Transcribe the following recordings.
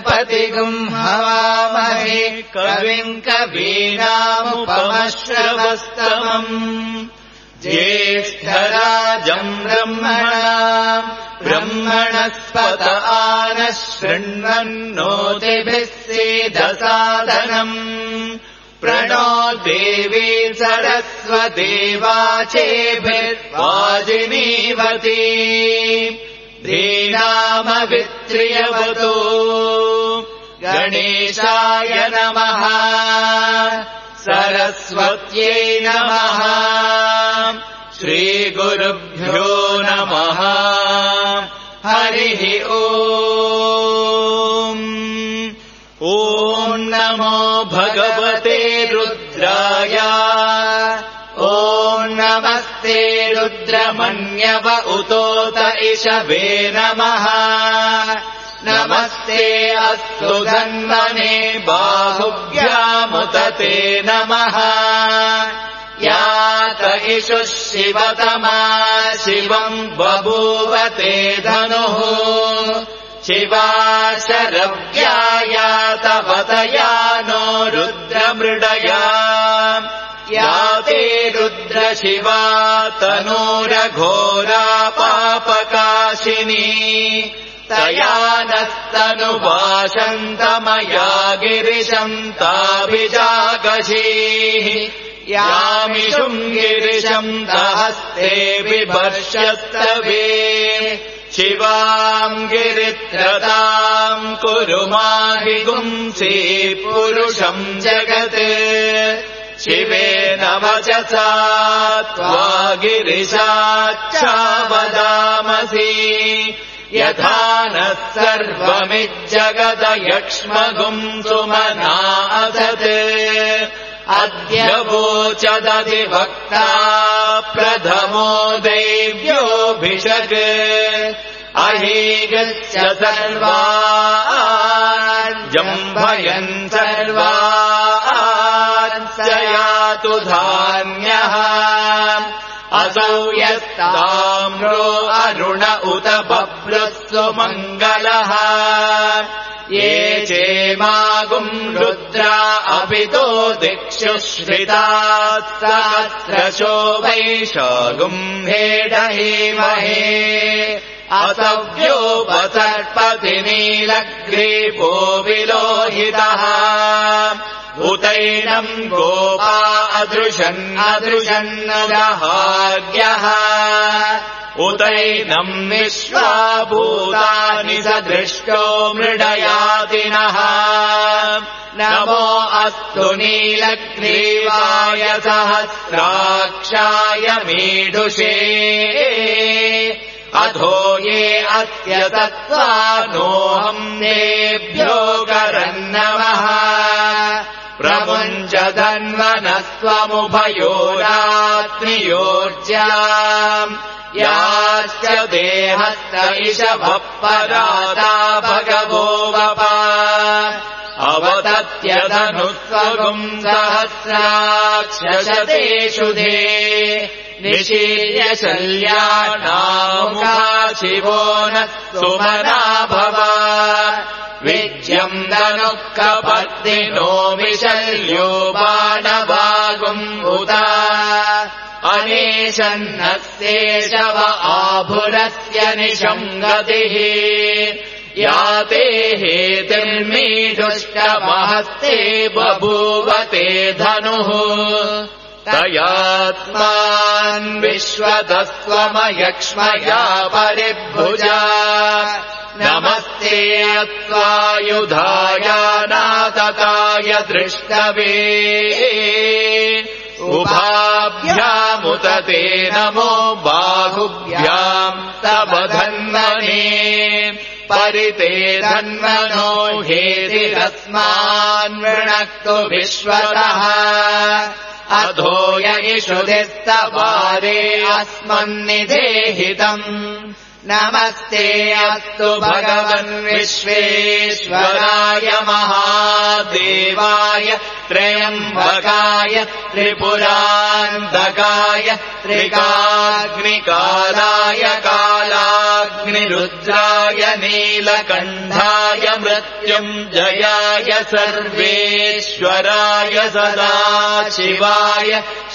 गणपतिगुम् हवामहे कविम् कवीनामुपमश्रवस्तमम् ज्येष्ठराजम् ब्रह्मणस्पत आनः शृण्वन्नोतिभिः सीदसादनम् प्रणो देवी सरस्वती वाचेभिर्वाजिनीवती धीनामवित्र्यवतु गणेशाय नमः सरस्वत्यै नमः श्रीगुरुभ्यो नमः हरिः ओम् ॐ नमो भगवते रुद्राय ॐ नमस्ते रुद्रमन्यव उतोत इषवे नमः नमस्ते अस्तु धन्वने बाहुभ्यामुत ते नमः यात इषुः शिवतमा शिवम् बभूव ते धनुः शिवा शरव्यायातवतया नो रुद्रमृडया याते रुद्रशिवा तनूरघोरा पापकाशिनी तया नस्तनुवाशन्तमया गिरिशम् ताभिजागशीः यामिषुम् गिरिशम् तहस्ते बिभर्षस्तवे शिवाम् गिरित्रताम् कुरु माहि गुंसि पुरुषम् जगत् शिवेन वचसा त्वा गिरिशाच्छावदामसि यथा नः सर्वमिज्जगदयक्ष्मगुम् सुमना असत् अद्य वोचदधिवक्ता प्रथमो दैव्योऽभिषक् अहीगस्य सर्वान् जम्भयन् सर्वान् स यातु धान्यः असौ यस्ताम्रो अरुण उत बभ्रुः सुमङ्गलः ये चेमागुम् रुद्रा अपितो दिक्षु श्रिताः सहस्रशो वैशागुम् हेडहीमहे असव्योपसर्पति नीलग्रीवो विलोहितः उतैनम् गोपा अदृशन्नदहार्यः उतैनम् विश्वाभूतानि सदृष्टो मृडयातिनः नमो अस्तु नीलग्रीवाय सहस्राक्षाय मीढुषे अधो ये अस्य तत्त्वानोऽहम् तेभ्यो करन्नमः प्रमुञ्च धन्वनस्त्वमुभयोरात्रियोर्जाम् याश्च देहस्त इषभः पराता भगवो वपा अवतत्यधनुस्वगुम् सहस्राक्षशतेषु धे निशीर्य शल्यानामुखा शिवो नः सुमना भव विज्यम् धनुः कपर्दिनो विशल्यो बाणवागुम् उता अनेशन्नस्येषव आभुरस्य निशङ्गतिः याते हेतिर्मीढुष्टमहस्ते बभूवते धनुः तयात्मान् विश्वतस्त्वमयक्ष्मया परिभुजा नमस्ते त्वायुधाय नातकाय दृष्टवे उभाभ्यामुत ते नमो बाहुभ्याम् तव धन्वने परिते धन्वनो हेतिरस्मान् वृणक्तु विश्वतः अधो ययिषुधिस्तवारे अस्मन्निधेहितम् नमस्ते अस्तु भगवन् विश्वेश्वराय महादेवाय त्र्यम्बकाय त्रिपुरान्तकाय त्रिकाग्निकालाय कालाग्निकालाय अग्निरुद्राय नीलकण्ठाय मृत्युञ्जयाय सर्वेश्वराय सदाशिवाय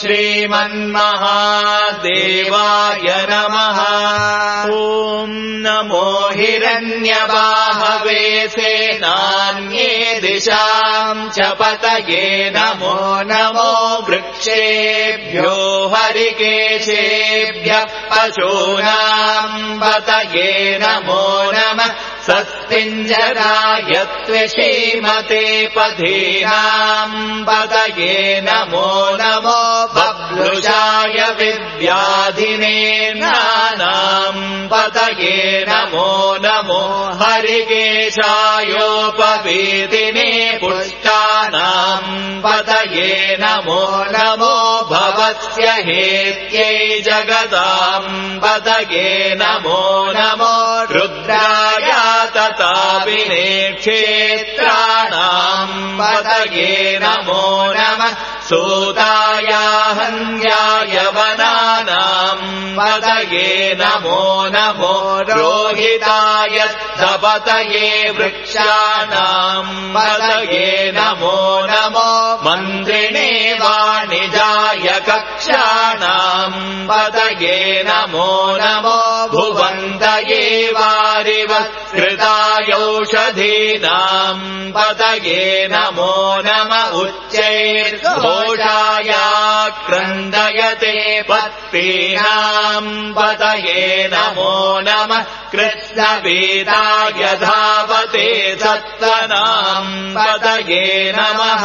श्रीमन्महादेवाय नमः। ॐ नमो हिरण्यबाहवे सेनान्ये दिशां च पतये नमो नमो वृक्षेभ्यो हरिकेशेभ्यः पशूनां पतये नमो नमः। सस्तिञ्जराय त्वशीमते पथीनां पतये नमो नमो। बभ्रुषाय विद्याधिने नानां पतये नमो नमो। हरिकेशायोपवीतिने पुष्टानां पतये नमो नमो। भवस्य हेत्यै जगदां पतये नमो नमो। रुद्राय तताविने क्षेत्राणां पतये नमो नमः। सूताय हन्याय वनानां पतये नमो नमो। रोहिताय पतये वृक्षाणां पतये नमो नमो। मन्त्रिणे वाणिजाय कक्षाणां पतये नमो नमो। भुवन्तये वारिवत्कृतायौषधीनां पतये नमो नमः। उच्चैर्घोषाय क्रन्दयते पत्नीनां पतये नमो नमः। कृष्णवीताय धावते सत्त्वनां पतये नमः।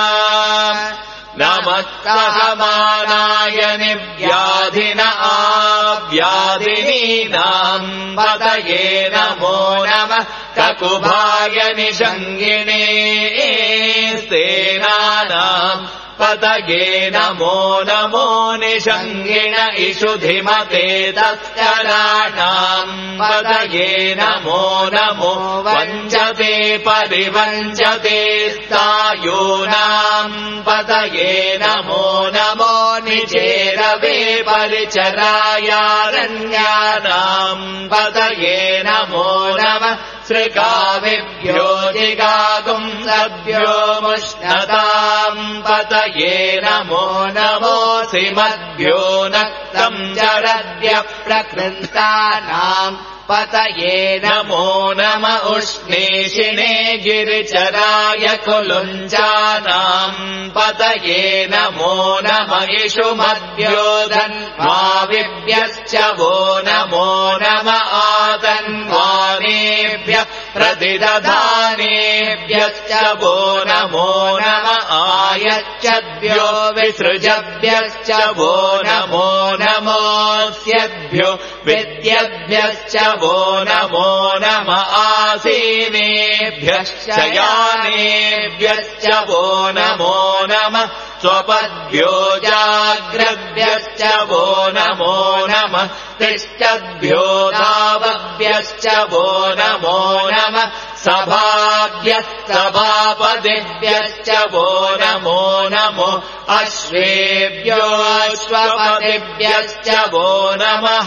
नमः सहमानाय निव्याधिन आव्याधिनीनां पतये नमो नमः। ककुभाय निषङ्गिणे सेनानां पतये नमो नमो। निषङ्गिण इषुधिमते तस्कराणां पतये नमो नमो। वञ्चते परिवञ्चते स्थायूनां पतये नमो नमो। निचेरवे परिचरायारण्यानां पतये नमो नमः। सृगाविभ्यो जिगागुंसभ्यो मुष्णतां पतये नमो नमो। सिमद्भ्यो नक्तं चरद्य प्रकृन्तानां पतये नमो नमः। उष्णीषिणे गिरिचराय कुलुञ्जानां पतये नमो नमः। इषुमद्भ्यो धन्वाविभ्यश्च वो नमो नमः। आतन्वानेभ्यः प्रतिदधानेभ्यश्च वो नमो नमः। आयच्छद्भ्यो विसृजभ्यश्च वो नमो नमोऽस्यद्भ्यो विद्यभ्यश्च वो नमो नमः। आसीनेभ्यश्च यानेभ्यश्च वो नमो नमः। स्वपद्भ्यो जाग्रद्भ्यश्च वो नमो नमः। तिष्ठद्भ्यो धावभ्यश्च वो नमो नमः। सभाभ्यस्तभापदिभ्यश्च वो नमो नमो। अश्वेभ्यो अश्वपदिभ्यश्च वो नमः।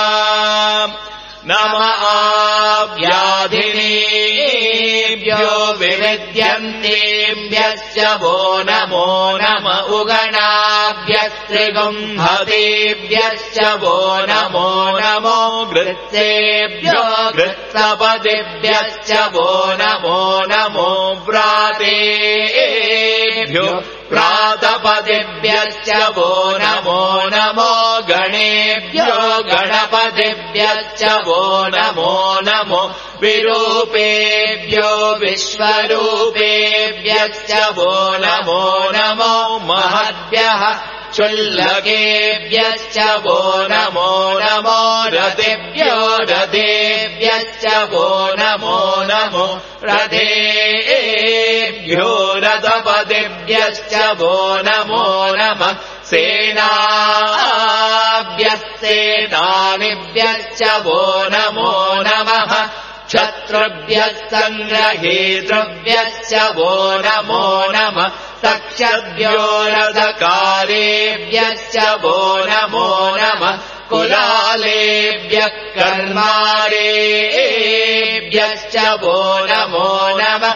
नमः आव्याधिनीभ्यो विविध्यन्तेभ्यश्च वो नमो नमः। उगणाभ्यस्त्रिगुम्हतेभ्यश्च वो नमो नमो। घृत्सेभ्यो घृत्सपदिभ्यश्च वो नमो नमो। व्रातेभ्यो प्रातपदिभ्यश्च वो नमो नमो। गणेभ्यो गणपतिभ्यश्च वो नमो नमो। विरूपेभ्यो विश्वरूपेभ्यश्च वो नमो नमो। महद्भ्यः क्षुल्लकेभ्यश्च वो नमो नमो। रथेभ्यो रथेभ्यश्च वो नमो नमो। रथेभ्यो रथपतिभ्यश्च वो नमो नमः। सेनाभ्यस्तेनानिभ्यश्च वो नमो नमः। क्षत्रुभ्यः सङ्ग्रहेतृभ्यश्च वो नमो नमः। तक्षद्भ्यो रथकारेभ्यश्च वो नमो नमः। कुलालेभ्यः कर्मारेभ्यश्च वो नमो नमः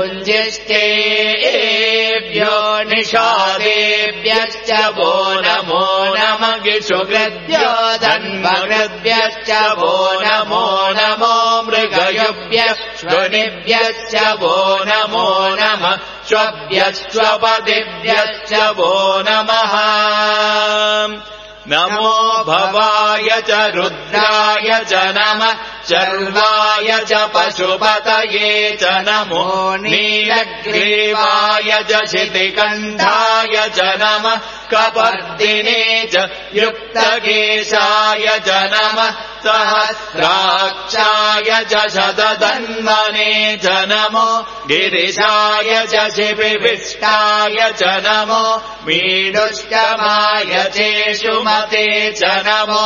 पुञ्जिष्टेभ्यो निषादेभ्यश्च वो नमो नमः गिषुकृद्भ्यो धन्वकृद्भ्यश्च वो नमो नमो मृगयुभ्यः श्वनिभ्यश्च वो नमो नमः श्वभ्यश्वपदिभ्यश्च वो नमः नमो भवाय च रुद्राय च नमः शर्वाय च पशुपतये च नमो नीलग्रीवाय च शितिकण्ठाय च नमः कपर्दिने च युक्तकेशाय च नमः सहस्राक्षाय च शतधन्वने च नमो गिरिशाय च शिपिभिष्टाय च नमो मीडुष्टमाय चेषुमते च नमो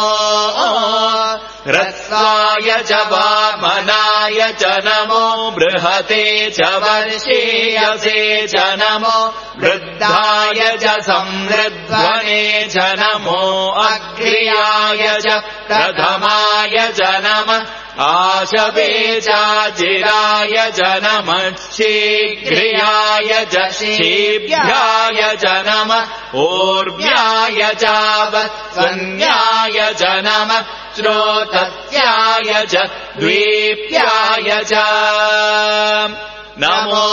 ह्रस्वाय च वामनाय च नमो बृहते च वर्षीयसे च नमो वृद्धाय च संवृध्वने च नमो अग्र्याय च प्रथमाय च नमः आशवे चाचिराय च नमः शीघ्र्याय च शीभ्याय च नमः ऊर्व्याय चावत्सन्याय च नमः श्रोतस्याय च द्वीप्याय च नमो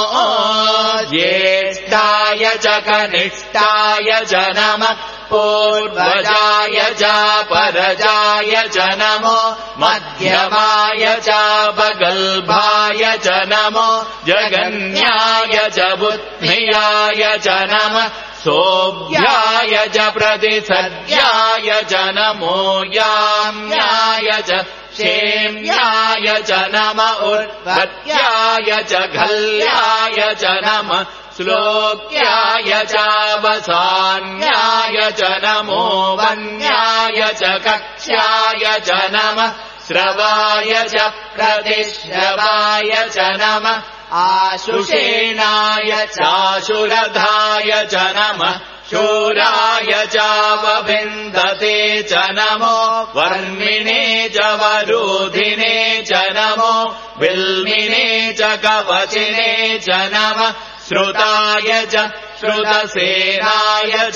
ज्येष्ठाय च कनिष्ठाय च नमः पूर्वजाय च परजाय च नमो मध्यमाय च बगल्भाय च नमो जगन्याय च बुद्ध्याय च नमः सोऽभ्याय च प्रतिसद्याय च नमो याम्याय च क्षेम्याय च नमः उत्पत्याय च घल्याय च नमः श्लोक्याय चावसान्याय च नमो वन्याय च कक्ष्याय च नमः श्रवाय च प्रतिश्रवाय च नमः आशुषेणाय चाशुरधाय च नमः शूराय चावभिन्दते च नमो वर्मिणे च वरोधिने च नमो बिल्मिने च कवचिने च नमः श्रुताय च श्रुतसेनाय च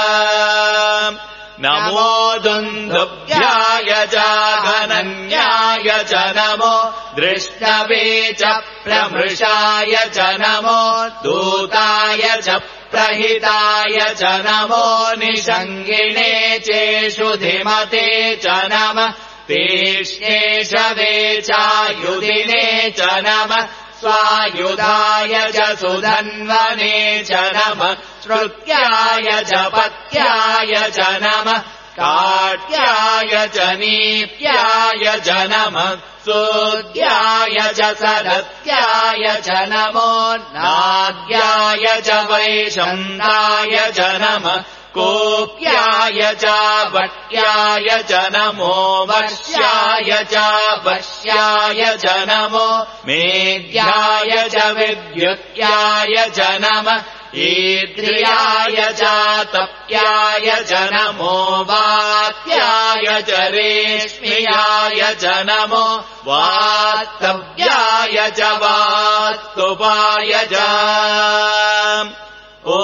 नमो दुन्दुभ्याय च घनन्याय च नमो दृष्टवे च प्रमृषाय च नमो दूताय च प्रहिताय च नमो निषङ्गिणे चेषुधिमते च नमः तेष्णेषवे चायुधिने च नमः स्वायुधाय च सुधन्वने च नमः श्रुत्याय च पत्याय च नमः काट्याय च नीप्याय च नमः सूद्याय च सरत्याय च नमो नाद्याय च वैशन्ताय च नमः कोप्याय च वट्याय च नमो वर्ष्याय च वश्याय च नमो मेद्याय च विद्युत्याय च नमः ईद्रियाय च तप्याय च नमो वात्याय च रेश्म्याय च नमो वास्तव्याय च वास्तुपाय च ॐ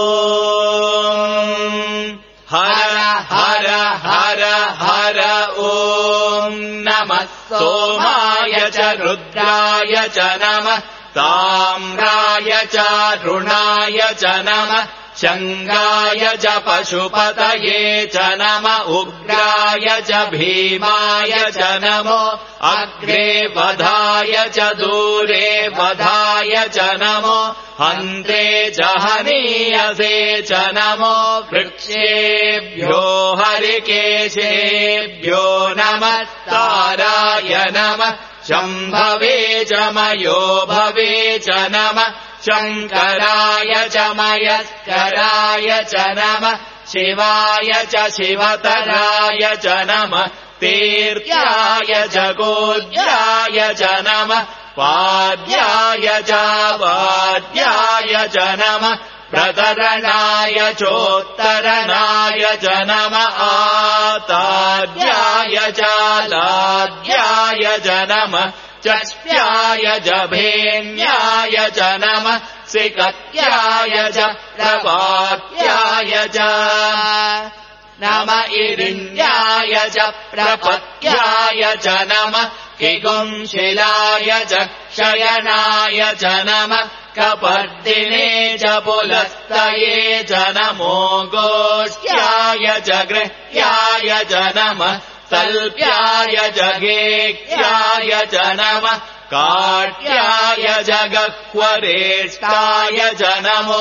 हर हर हर हर ॐ नमः सोमाय च रुद्राय च नमः ताम्राय च ऋणाय च नमः शङ्गाय च पशुपतये च नमः उग्राय च भीमाय च नमो अग्रे वधाय च दूरे वधाय च नमो हन्ते च हनीयसे च नमो वृक्षेभ्यो हरिकेशेभ्यो नमः ताराय नमः शम्भवे च मयो भवे च नमः शङ्कराय च मयस्कराय च नमः शिवाय च शिवतराय च नमः तीर्थ्याय च गोद्याय च नमः पाद्याय च वाद्याय च नमः प्रतरणाय चोत्तरणाय च नमः आताद्याय चालाद्याय च नमः चष्ट्याय जभेन्याय च नमः सिकत्याय च प्रवाक्याय च नम इरिण्याय च प्रपत्याय च नमः किगुंशिलाय च शयनाय च नमः कपर्दिने च पुलस्तये च नमो गोष्ठ्याय च गृह्याय च नमः तल्प्याय च गेह्याय च नमः काट्याय च गह्वरेष्टाय च नमो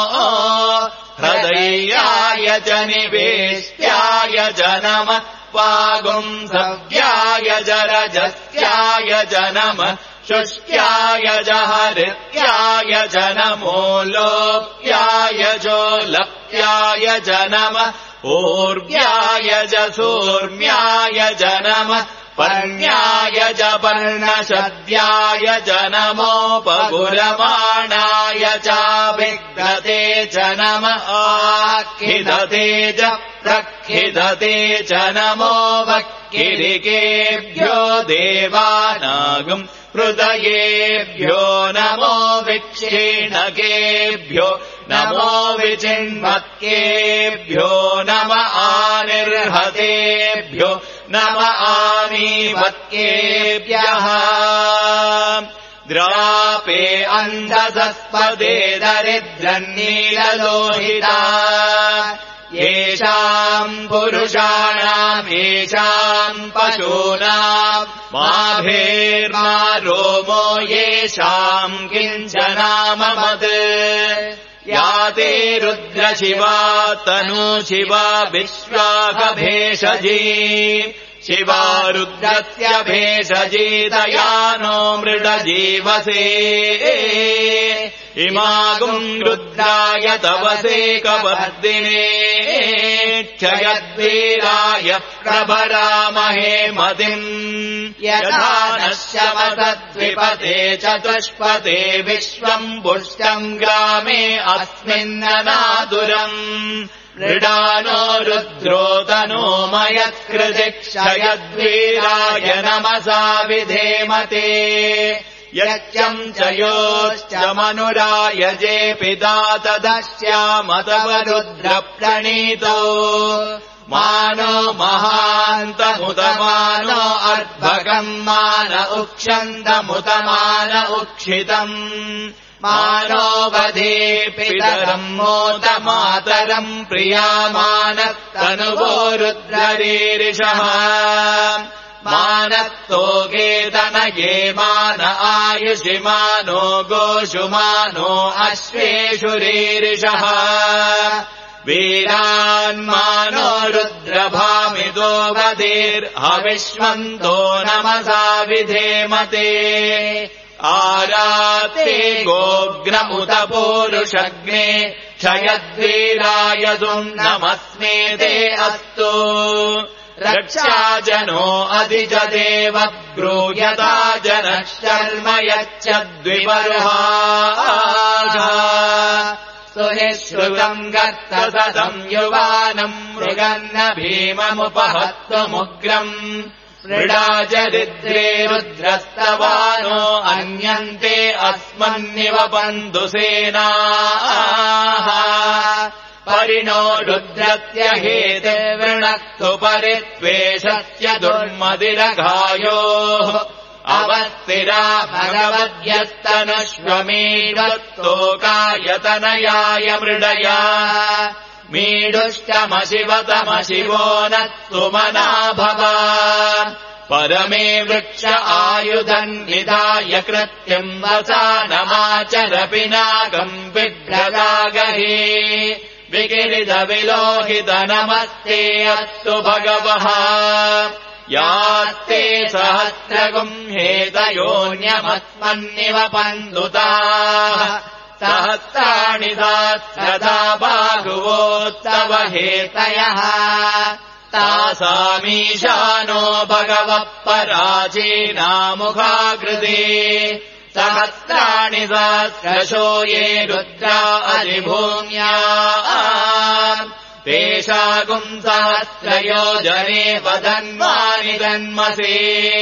हृदयाय च निवेष्ट्याय च नमः पागुंसव्याय च रजस्याय च नमः शुष्क्याय च हरित्याय च नमो लोप्याय चोलप्याय च नमः ऊर्व्याय च सूर्म्याय च नमः पर्ण्याय च पर्णशद्याय च नमोपगुरमाणाय चाभिघ्नते च नमः आखिदते च प्रखिदते च नमो वक्किरिकेभ्यो देवानागम् हृदयेभ्यो नमो विक्षीणकेभ्यो नमो विचिन्मत्केभ्यो नम आनिर्हतेभ्यो नम आमीवत्केभ्यः द्रापे अन्धसस्पदे दरिद्रन्नीललोहिता येषाम् पुरुषाणाम् येषाम् पशूनाम् माभेर्मा रोमो येषाम् किञ्चनाममत् याते रुद्रशिवा तनुशिवा विश्वाकभेषजी शिवा रुद्रस्य भेषजीतया नो मृडजीवसे इमागुम् रुद्राय तवसे कवर्दिने क्षयद्वीराय प्रभरामहे मतिम् यथा नश्यमसद्विपते चतुष्पते विश्वम् पुष्टम् ग्रामे अस्मिन्ननादुरम् मृडानो रुद्रो तनो मयत्कृति क्षयद्वीराय नमसा विधेमते यच्चम् च योश्च मनुराय जे पिता तदस्यामतव रुद्रप्रणीतो मानो महान्तमुतमानो अर्भकम् मान उक्षन्तमुतमान उक्षितम् मानो वधे पितरम् मोदमातरम् प्रियामानस्तनुवो रुद्ररीरिषः मानस्तोगेतनये मान आयुषि मानो गोषु मानो अश्वेषु रीरिषः वीरान्मानो रुद्रभामितो वधेर्हविष्मन्तो नमसा विधेमते आराते गोग्नमुत पूरुषग्ने क्षयद्वीराय नमस्मे ते अस्तु रक्षाजनो अधिजदेव ब्रूयता जनः शर्म यच्छद्विबर्हाः सुनिश्रुतम् गर्तसदम् युवानम् मृगन्न भीममुपहत्वमुग्रम् मृडाचरिद्रे रुद्रस्तवानो अन्यन्ते अस्मन्निव बन्धुसेनाः परिणो रुद्रस्य हेते वृणक्तु परित्वेषस्य दुर्मदिरघायोः अवस्थिरा भगवद्यस्तनुष्वमीडत्तोकायतनयाय मृडया मीडुष्टमशिवतमशिवो नत्तु मना भव परमे वृक्ष आयुधम् निधाय कृत्यम् वसानमाचर पिनाकम् विभ्रदागहे विगिरिधविलोहित नमस्ते अस्तु भगवः यास्ते सहस्रगुम् हेतयोऽन्यमस्मन्निव पन्दुताः सहस्राणि सहस्रधा बाहुवोत्तव हेतयः तासामीशानो भगवः पराचीनामुखाकृते सहस्राणि सहस्रशो ये रुद्रा अधिभूम्या तेषागुम् सहस्रयोजने वदन्वानि जन्मसि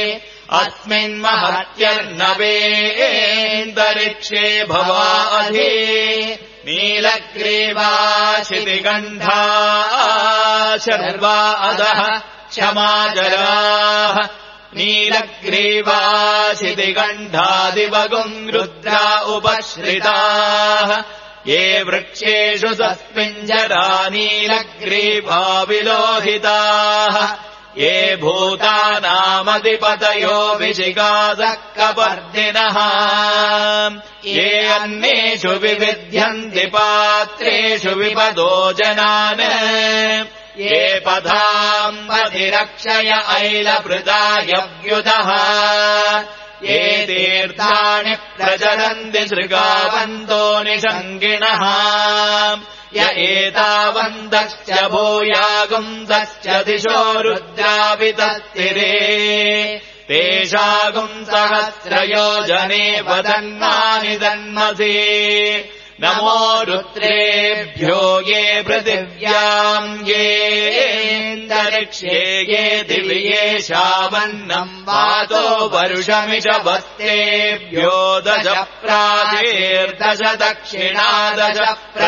अस्मिन्महत्यर्नवेन्दरिक्षे भवाधि नीलग्रीवा शितिगण्धा शर्वा अधः क्षमाजराः नीलग्रीवा शितिगण्धादिवगुम् रुद्रा उपश्रिताः ये वृक्षेषु तस्मिञ्जरा नीलग्रीवा विलोहिताः ये भूतानामधिपतयो विशिगादः कपर्दिनः ये अन्येषु विविध्यन्ति पात्रेषु विपदो जनान् ये पथाम् पथिरक्षय ऐलभृतायव्युतः ये तीर्थानि प्रचरन्ति शृगावन्तो निषङ्गिणः य एतावन्तश्च भूयागुंसश्च दिशो रुद्रावितस्तिरे तेषागुम् सहस्रयोजने वदन्वानि जन्मसि नमो रुद्रेभ्यो ये पृथिव्याम् येऽन्तरिक्षे ये दिवि येषामन्नम् वातो वर्षमिष वस्तेभ्यो दश प्राचीर्दश दक्षिणादश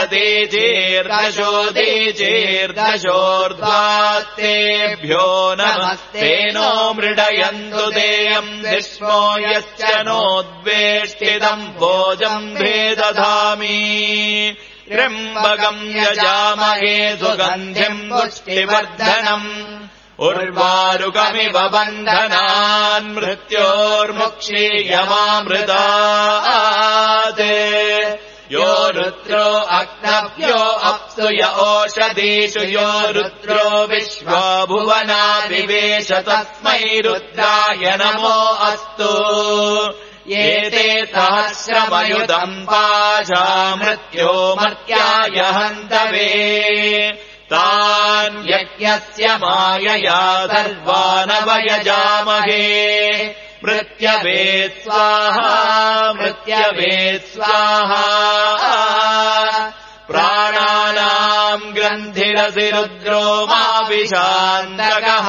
प्रतीचीर्दशोदीचीर्दशोर्ध्वास्तेभ्यो नमस्तेनो मृडयन्तु देयम् विश्वो यश्च नोद्वेष्टितम् भोजम् भेदधामि त्र्यम्बकम् यजामहे सुगन्धिम् पुष्टिवर्धनम् उर्वारुकमिव बन्धनान् मृत्योर्मुक्षीयमामृतात् यो रुद्रो अग्नभ्यो अप्सु य ओषधीषु यो रुद्रो विश्वा भुवना विवेश तस्मै रुद्राय नमो अस्तु एते सहस्रमयुतम् पाशा मृत्यो मर्त्याय हन्तवे तान् यज्ञस्य मायया सर्वानवयजामहे मृत्यवे स्वाहा मृत्यवे स्वाहा प्राणानाम् ग्रन्थिरसि रुद्रो मा विशान्तकः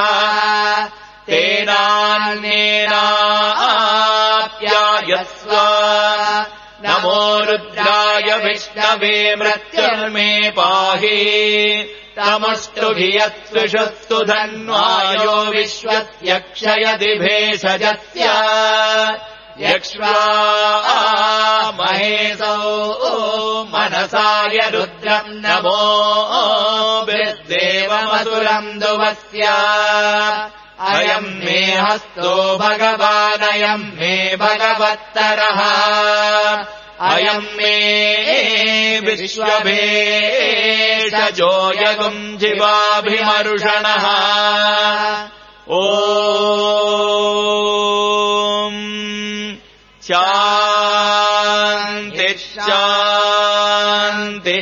तेनान्येनाप्यायस्व नमो रुद्राय विष्णवे मृत्युर्मे पाहि तमष्टुभियत्सुषस्तु धन्वायो विश्वस्यक्षयति भेषजस्य यक्ष्वा महेशो मनसाय रुद्रम् नमो विद्देवमसुरम् दुवस्य अयम् मे हस्तो भगवानयम् मे भगवत्तरः अयम् मे विश्वभेषजो यगुम् जिवाभिमर्षणः ॐ शान्ति शान्ति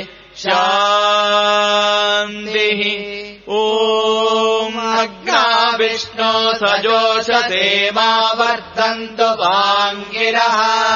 शान्तिः ॐ अग्ना विष्णो सजोषते मा वर्धन्तु वाङ्गिरः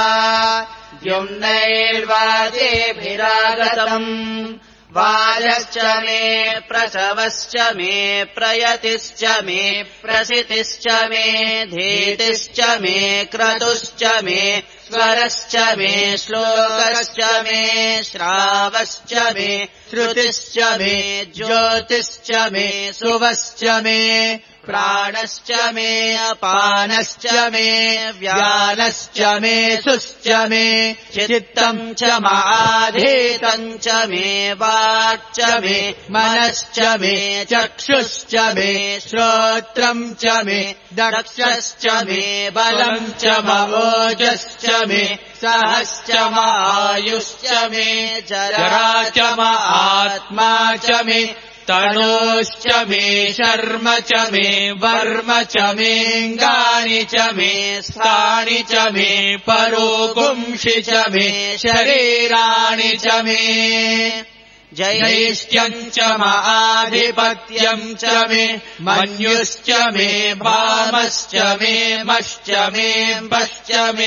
द्युम्नैर्वाजेभिरागतम् वाजश्च मे प्रसवश्च मे प्रयतिश्च मे प्रसितिश्च मे धीतिश्च मे क्रतुश्च मे स्वरश्च मे श्लोकश्च मे श्रावश्च मे श्रुतिश्च मे ज्योतिश्च मे सुवश्च मे प्राणश्च मे अपानश्च मे व्यानश्च मे सुश्च मे चित्तम् च माधीतम् च मे वाक् च मे मनश्च मे चक्षुश्च मे श्रोत्रम् च मे दक्षश्च मे बलम् च मोजश्च मे सहश्च मायुश्च मे जरा च आत्मा च मे तनोश्च मे शर्म च मे वर्म च मेऽङ्गानि च मे स्थानि च मे परोगुंषि च मे शरीराणि च मे जैष्ठ्यम् च माधिपत्यम् च मे मन्युश्च मे भामश्च मे मश्च मे पश्च मे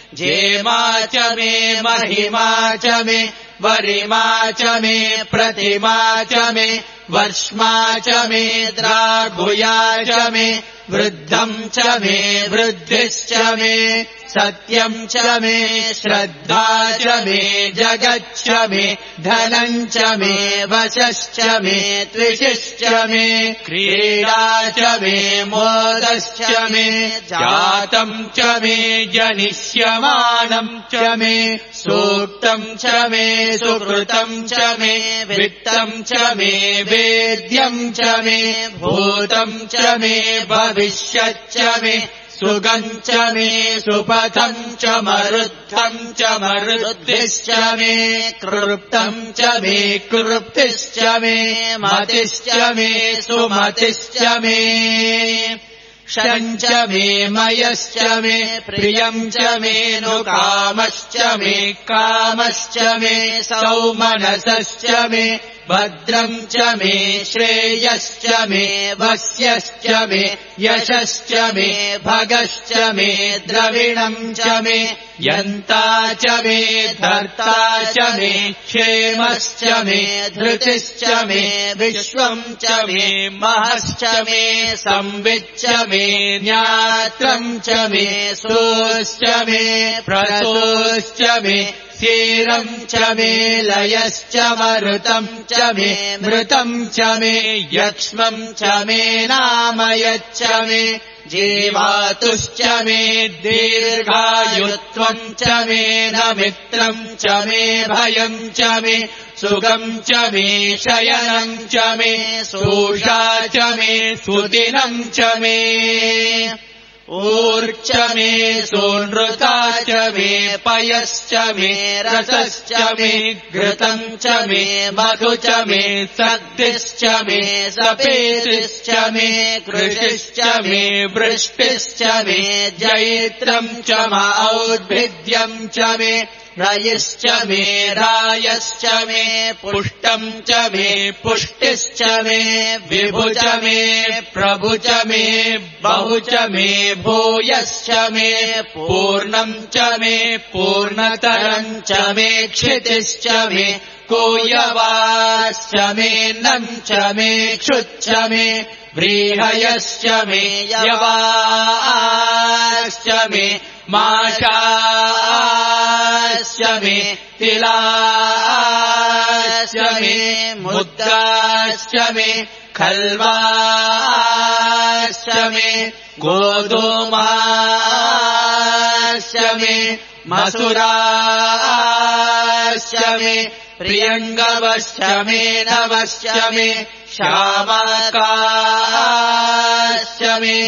जेमा च मे महिमा च मे वरिमा च मे प्रतिमा च मे वर्ष्मा च मे द्राघुया च मे वृद्धम् च मे वृद्धिश्च मे सत्यम् च मे श्रद्धा च मे जगच्च मे धनम् च मे वशश्च मे त्विषिश्च मे क्रीडा च मे मोदश्च मे जातम् च मे जनिष्यमानम् च मे सूक्तम् च मे सुकृतम् च मे वित्तम् च मे वेद्यम् च मे भूतम् च मे भविष्यच्च मे सुगम् च मे सुपथम् च मरुद्धम् च मरुद्धिश्च मे कृप्तम् च मे कृप्तिश्च मे मतिश्च मे सुमतिश्च मे शञ्च मे मयश्च मे प्रियम् च मे नुकामश्च मे कामश्च मे सौमनसश्च मे भद्रम् च मे श्रेयश्च मे वस्यश्च मे यशश्च मे भगश्च मे द्रविणम् च मे यन्ता च मे धर्ता च मे क्षेमश्च मे धृतिश्च मे विश्वम् च मे महश्च मे संविच्च मे ज्ञात्रम् च मे सोश्च मे प्रसोश्च मे क्षीरम् च मे लयश्च मरुतम् च मे मृतम् च मे यक्ष्मम् च मे नामयच्च मे जीवातुश्च मे दीर्घायुत्वम् च मे न मित्रम् च मे भयम् च मे सुगम् च मे शयनम् च मे सोषा च मे सुदिनम् च मे ऊर्च मे सोनृता च मे पयश्च मे रसश्च मे घृतम् च मे मधु च मे सक्तिश्च मे सपेतिश्च मे कृषिश्च मे वृष्टिश्च मे जैत्रम् च औद्भिद्यम् च मे रयिश्च मे रायश्च मे पुष्टम् च मे पुष्टिश्च मे विभु च मे प्रभु च मे बहु च मे भूयश्च मे पूर्णम् च मे पूर्णतरम् च मे क्षितिश्च मे कोयवाश्च मे नम् च मे क्षुच्च मे व्रीहयश्च मे यवाश्च मे माशाश्च मे तिलाश्च मे मुद्राश्च मे खल्वाश्च मे गोधूमाश्च मे मसुराश्च मे प्रियङ्गवश्च मे नवश्च मे श्यामाकाश्च मे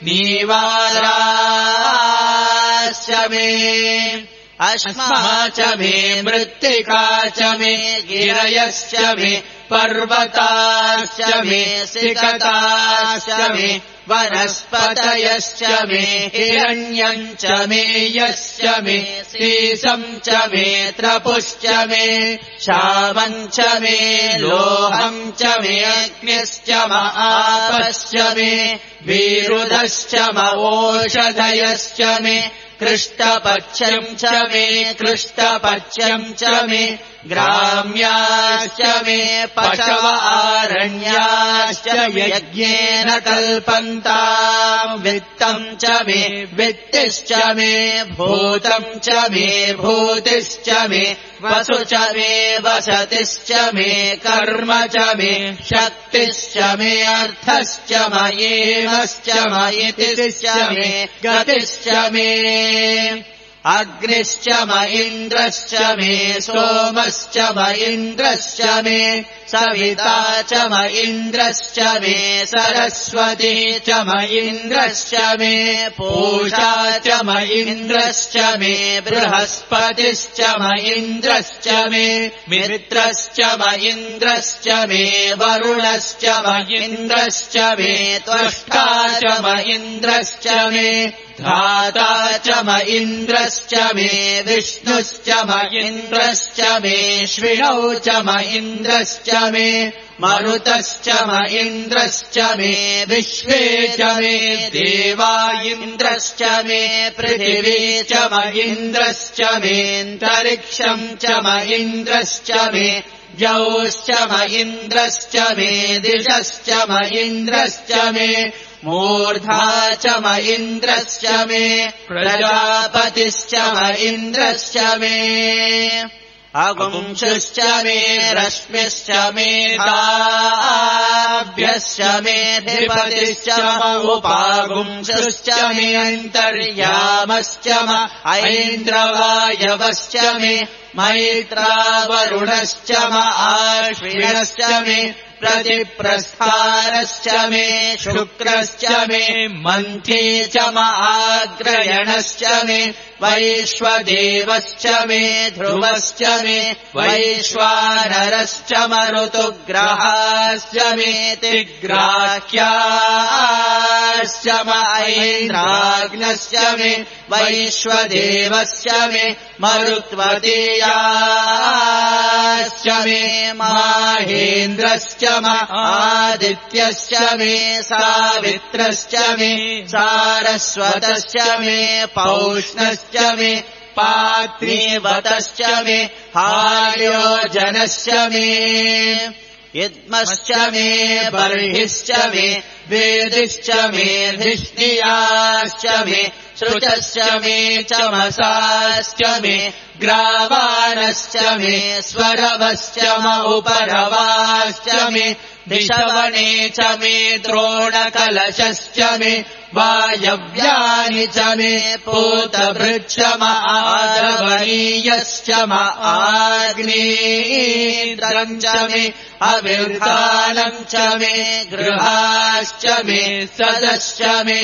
नीवाराश्च मे अश्मा च मे मृत्तिका च मे गिरयश्च मे पर्वताश्च मे सिकताश्च मे वनस्पतयश्च मे हिरण्यम् च मे यश्च मे सीसम् च मे त्रपुश्च मे श्यामम् च मे लोहम् च मे अग्निश्च आपश्च मे विरुधश्च ओषधयश्च मे कृष्टपक्षम् च मे कृष्टपक्षम् च मे ग्राम्याश्च मे पशव आरण्याश्च यज्ञेन कल्पन्ताम् वित्तम् च मे वित्तिश्च मे भूतम् च मे भूतिश्च मे वसु च मे वसतिश्च मे कर्म च मे शक्तिश्च मे अर्थश्च मयेमश्च मयितिश्च मे गतिश्च मे अग्निश्च म इन्द्रश्च मे सोमश्च म इन्द्रश्च मे सविता च म इन्द्रश्च मे सरस्वती च म इन्द्रश्च मे पूषा च म इन्द्रश्च मे बृहस्पतिश्च म इन्द्रश्च मे मित्रश्च म इन्द्रश्च मे वरुणश्च म इन्द्रश्च मे त्वष्टा च म इन्द्रश्च मे धाता च म इन्द्रश्च मे विष्णुश्च म इन्द्रश्च मे श्विनौ च म इन्द्रश्च मे मरुतश्च म इन्द्रश्च मे विश्वे च मे देवा इन्द्रश्च मे पृथिवी च म इन्द्रश्च मेऽन्तरिक्षम् च म इन्द्रश्च मे द्यौश्च म इन्द्रश्च मे दिशश्च म इन्द्रश्च मे मूर्धा च म इन्द्रश्च मे प्रजापतिश्च म इन्द्रश्च मे अगुंशुश्च मे रश्मिश्च मे दाभ्यश्च मे धिपतिश्च उपागुंशुश्च मे अन्तर्यामश्च म ऐन्द्रवायवश्च मे मैत्रावरुणश्च म आश्विनश्च मे प्रतिप्रस्थानश्च मे शुक्रश्च मे मन्थी च म आग्रयणश्च मे वैश्वदेवश्च मे ध्रुवश्च मे वैश्वानरश्च म ऋतुग्रहाश्च मे तिग्राह्याश्च म ऐन्द्राग्नश्च मे वैश्वदेवश्च मे मरुत्वतीयाश्च मे माहेन्द्रश्च म आदित्यश्च मे सावित्रश्च मे सारस्वतश्च मे पौष्णश्च मे पात्रीवतश्च मे हार्योजनश्च मे यद्मश्च मे बर्हिश्च मे वेदिश्च मे धिष्णियाश्च मे श्रुतश्च मे चमसाश्च मे ग्रावाणश्च मे स्वरवश्च म उपरवाश्च मे दिशवणे च मे द्रोणकलशश्च मे वायव्यानि च मे पूतभृच्च म आद्रवणीयश्च म आग्नेयीन्द्रम् च मे अविर्धानम् च मे गृहाश्च मे सदश्च मे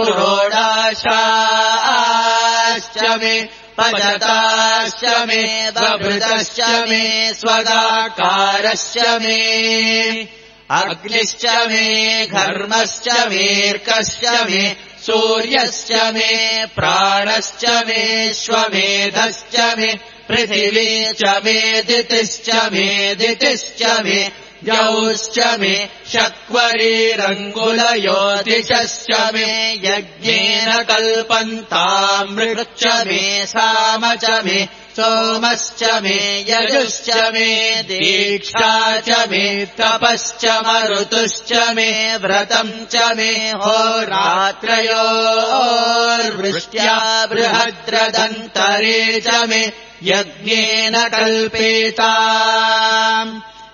पुरोडाशाश्च मे पजताश्च मे बभृतश्च मे स्वदाकारश्च मे अग्निश्च मे घर्मश्च मेऽर्कश्च मे सूर्यश्च मे प्राणश्च मे श्वमेधश्च मे पृथिवी च मे दितिश्च मे दितिश्च मे द्यौश्च मे शक्वरीरङ्गुलयोतिषश्च मे यज्ञेन कल्पन्तामृतश्च मे साम च मे सोमश्च मे यजुश्च मे दीक्षा च मे तपश्च मरुतुश्च मे व्रतम् च मे होरात्रयोर्वृष्ट्या बृहद्रदन्तरे च मे यज्ञेन कल्पेताम्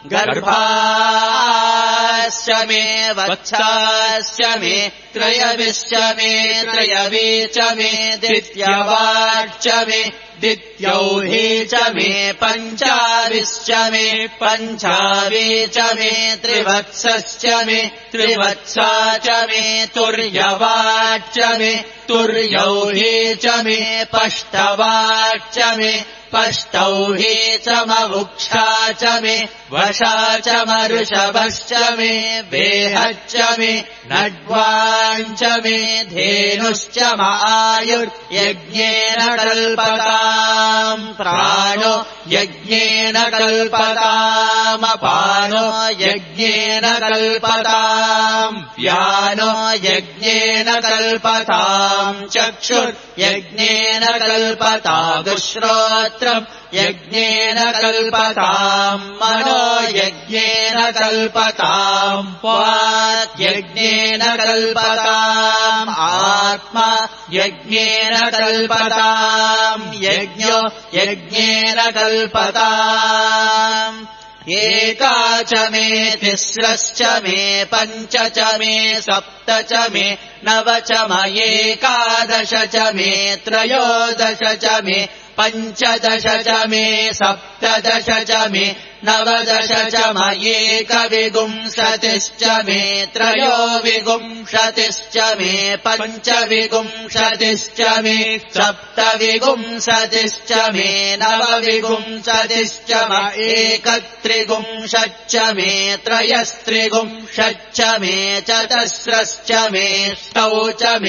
गर्भाश्च मे वत्साश्च मे त्रयविश्च मे त्रयवी च मे द्वितीयवाच्च मे द्वितीयौही च मे पञ्चाविश्च मे पञ्चावी च मे त्रिवत्सश्च मे त्रिवत्सा च मे तुर्यवाच्च मे तुर्यौही च मे पष्टवाच्च मे पष्टौही च मवुक्षा च मे वशा च मऋषभश्च मे वेहच्च मे नड्वाञ्च मे धेनुश्च म आयुर्यज्ञेन कल्पताम् प्राणो यज्ञेन कल्पतामपानो यज्ञेन कल्पताम् व्यानो यज्ञेन कल्पताम् चक्षुर्यज्ञेन कल्पतागुश्रोत्रम् यज्ञेन कल्पताम् मनो यज्ञेन कल्पताम् वाक् यज्ञेन कल्पताम् आत्मा यज्ञेन कल्पताम् यज्ञो यज्ञेन कल्पताम् एका च मे तिस्रश्च मे पञ्च च मे सप्त च मे नव च म एकादश च मे त्रयोदश च मे पञ्चदश च मे सप्तदश च मे नवदश च म एकविंशतिश्च मे त्रयोविंशतिश्च मे पञ्चविंशतिश्च मे सप्तविंशतिश्च मे नवविंशतिश्च म एकत्रिंशच्च मे त्रयस्त्रिंशच्च मे चतस्रश्च मे ष्टौ च मे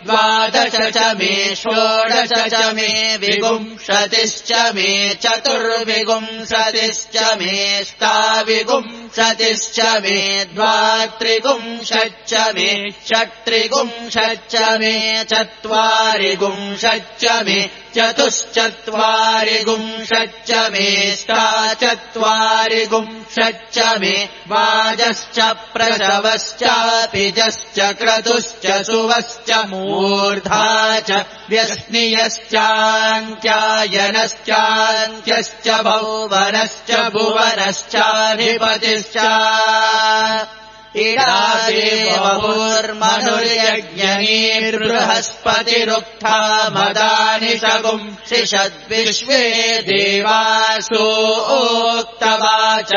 द्वादश च मे षोडश च मे विगुंशतिश्च मे चतुर्विगुंशतिश्च मे ष्टाविगुंशतिश्च मे द्वात्रिगुंशच्च मे षट्त्रिगुंशच्च मे चत्वारिगुंशच्च मे चतुश्चत्वारिगुंशच्च मे ष्टाचत्वारिगुंशच्च मे वाजश्च प्रसवश्चापिजश्च क्रतुश्च सुवश्च मूर्धा च व्यस्नियश्चान्त्यायनश्चान्त्यश्च भौवनश्च भुवनश्चाधिपतिश्च इडादेवहुर्मनुर्यज्ञनीर्बृहस्पतिरुक्था मदानि शगुंषिषद्विश्वे देवासोक्तवाच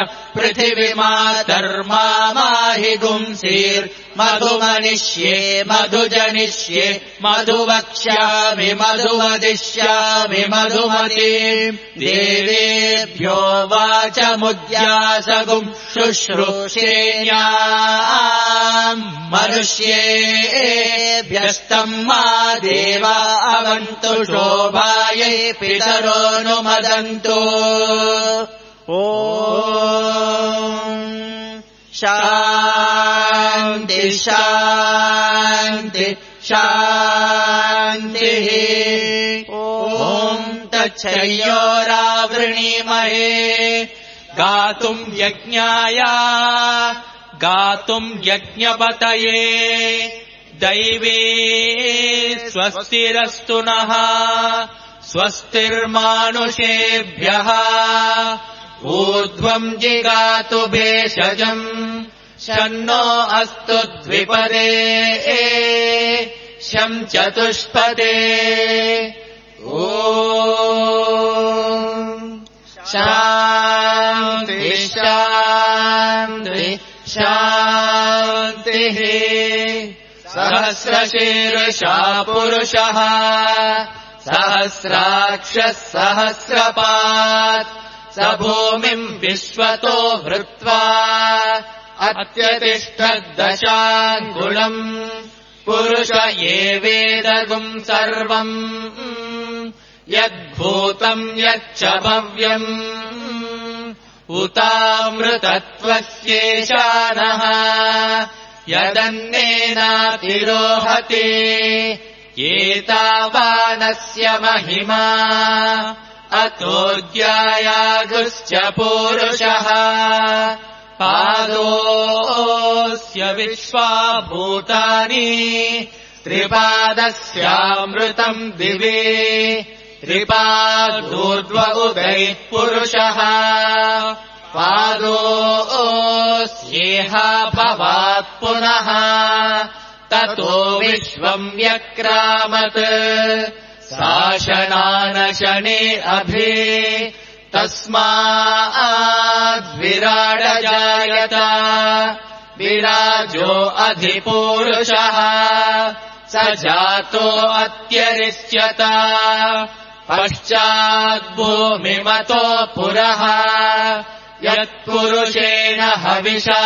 पृथिवीमातर्माहि गुंसीर्मधुमनिष्ये मधुजनिष्ये मधुवक्ष्यामि मधुवदिष्यामि मधुमतीम् देवेभ्यो वाचमुद्यासगुम् शुश्रूषेण्याम् मनुष्येभ्यस्तम् मा देवा अवन्तु शोभायै पितरोऽनुमदन्तु ॐ शान्ति शान्ति शान्तिः ॐ तच्छयोरावृणीमहे गातुम् यज्ञाय गातुम् यज्ञपतये दैवे स्वस्तिरस्तु नः स्वस्तिर्मानुषेभ्यः ऊर्ध्वम् जिगातु भेषजम् शन्नो अस्तु द्विपदे शं चतुष्पदे ॐ शान्ति शान्ति शान्तिः सहस्रशीर्षा पुरुषः सहस्राक्षः सहस्रपात् स भूमिम् विश्वतो हृत्वा अत्यतिष्ठद्दशाङ्गुलम् पुरुष एवेदगुम् सर्वम् यद्भूतम् यच्च भव्यम् उतामृतत्वस्येशानः यदन्नेनातिरोहति एतावानस्य महिमा अतोऽद्यायागुश्च पूरुषः पादोऽस्य विश्वाभूतानि त्रिपादस्यामृतम् दिवे त्रिपादूर्ध्व उदैः पुरुषः पादोऽस्येहा भवात् पुनः ततो विश्वम् व्यक्रामत् शासनानशने अभि तस्माद्विराडजायत विराजो अधिपूरुषः स जातो अत्यरिष्यत पश्चाद्भूमिमतो पुरः यत्पुरुषेण हविषा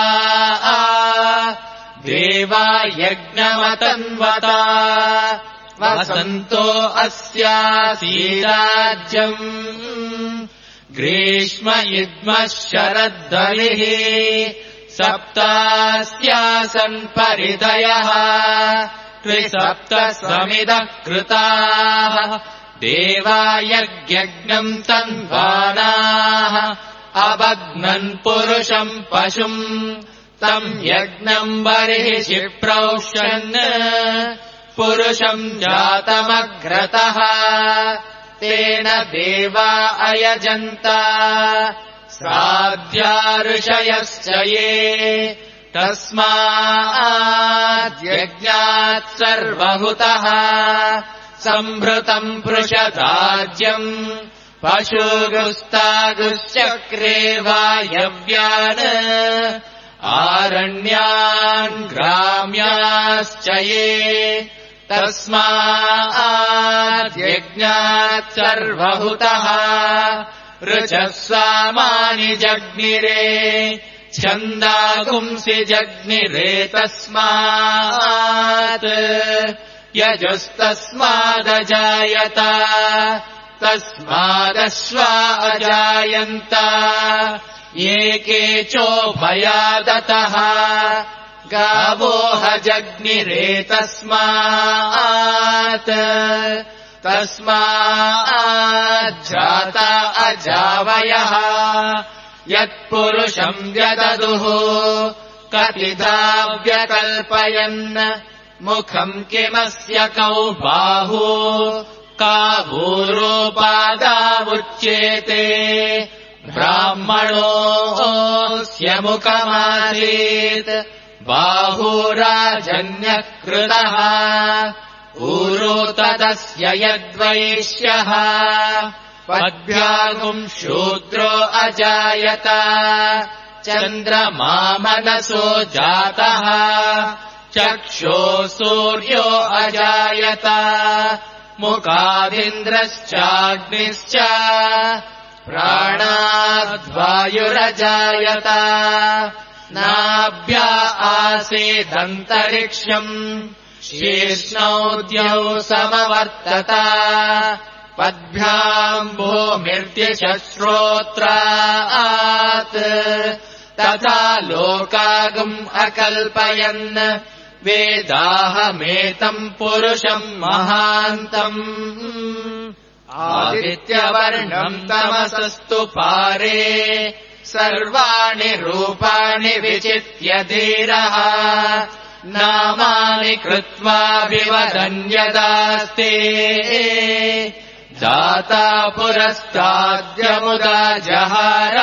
देवा यज्ञमतन्वता वसन्तो अस्यासीराज्यम् ग्रीष्म युग्मः शरद्दलिः सप्तास्यासन् परिदयः त्रिसप्तः समिदः कृताः देवा यज्ञम् तन्वानाः अबध्नन् पुरुषम् पशुम् तम् यज्ञम् बर्हिषि प्रौष्यन् पुरुषम् जातमग्रतः तेन देवा अयजन्त श्राद्ध्या ऋषयश्च ये तस्माद्यज्ञात् सर्वहुतः सम्भृतम् पृषदाज्यम् पशुगुस्तागुश्चक्रे वायव्यान् आरण्यान् ग्राम्याश्च ये तस्माद्यज्ञात् सर्वहुतः ऋचः सामानि जग्निरे छन्दागुंसि जग्निरे तस्मात् यजुस्तस्मादजायत तस्मादश्वा अजायन्त ये केचोभयादतः गावो हजग्निरेतस्मात् तस्माज्जाता अजावयः यत्पुरुषम् व्यददुः कतिधा व्यकल्पयन् मुखम् किमस्य कौ बाहु कावूरोपादावुच्येते ब्राह्मणोऽस्य मुखमासीत् बाहुराजन्यः कृतः ऊरो तदस्य यद्वैश्यः पद्भ्यागुम् शूद्रो अजायत चन्द्रमा मनसो जातः चक्षो सूर्यो अजायत मुखादिन्द्रश्चाग्निश्च प्राणाद्वायुरजायत नाभ्या आसीदन्तरिक्षम् शीर्ष्णौ समवर्तत पद्भ्याम् भूमिर्द्यश्रोत्रात् तथा लोकागम् अकल्पयन् वेदाहमेतम् पुरुषम् महान्तम् आदित्यवर्णम् तमसस्तु पारे सर्वाणि रूपाणि विचित्य धीरः नामानि कृत्वा विवदन्यदास्ते दाता पुरस्ताद्यमुदा जहार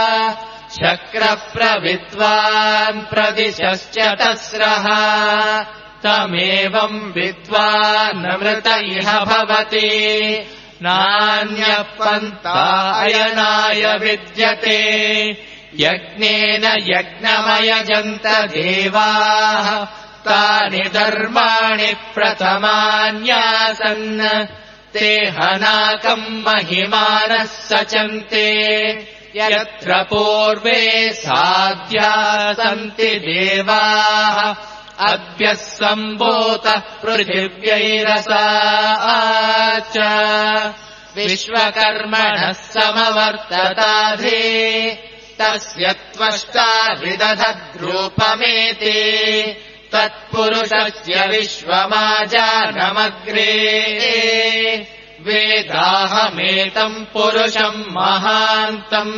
शक्रप्रविद्वान् प्रदिशश्च तस्रः तमेवम् विद्वानमृत इह भवति नान्यः पन्थायनाय विद्यते यज्ञेन यज्ञमयजन्त देवाः तानि धर्माणि प्रथमान्यासन् ते हनाकम् महिमानः सचन्ते यत्र पूर्वे साध्या सन्ति देवाः अद्य सम्भूतः पृथिव्यैरसा च विश्वकर्मणः समवर्तताधे तस्य त्वष्टा विदधद्रूपमेते तत्पुरुषस्य विश्वमाजानमग्रे वेदाहमेतम् पुरुषम् महान्तम्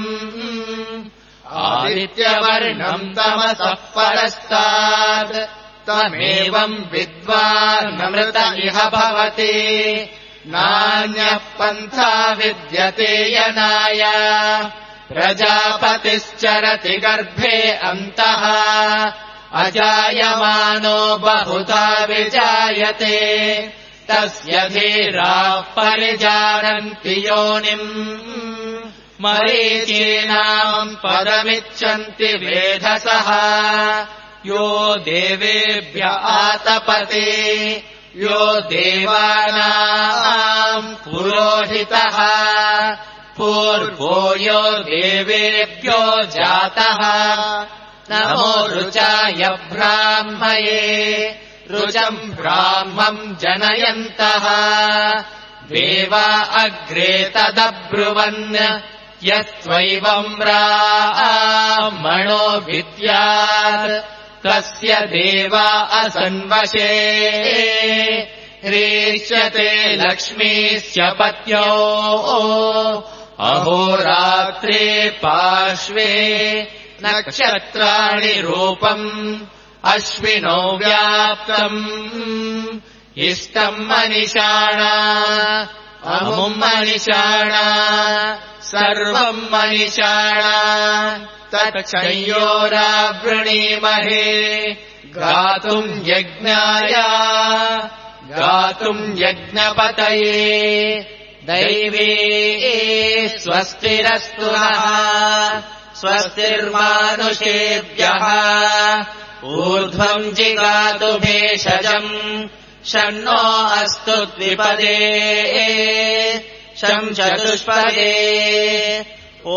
आदित्यवर्णम् तमसः परस्तात् तमेवम् विद्वानमृत इह भवति नान्यः पन्था विद्यते यनाय प्रजापतिश्चरति गर्भे अन्तः अजायमानो बहुधा विजायते तस्य धीराः परिजानन्ति योनिम् मरीचीनाम् पदमिच्छन्ति वेधसः यो देवेभ्य आतपते यो देवानाम् पुरोहितः पूर्वो यो देवेभ्यो जातः नमो रुचाय ब्राह्मये रुचम् ब्राह्मम् जनयन्तः देवा अग्रे तदब्रुवन् यस्त्वैवम् ब्राह्मणो विद्यात् तस्य देवा असन्वशे ह्रीष्यते लक्ष्मीस्य पत्यो अहोरात्रे पार्श्वे नक्षत्राणि रूपम् अश्विनौ व्याप्तम् इष्टम् मनिषाणा अमुम् मनिषाणा सर्वम् मनिषाणा तच्छयोरावृणीमहे गातुम् यज्ञाय गातुम् यज्ञपतये दैवे स्वस्तिरस्तु नः स्वस्तिर्मानुषेभ्यः ऊर्ध्वम् जिगातु भेषजम् षण्णो अस्तु द्विपदे शं चतुष्पदे ॐ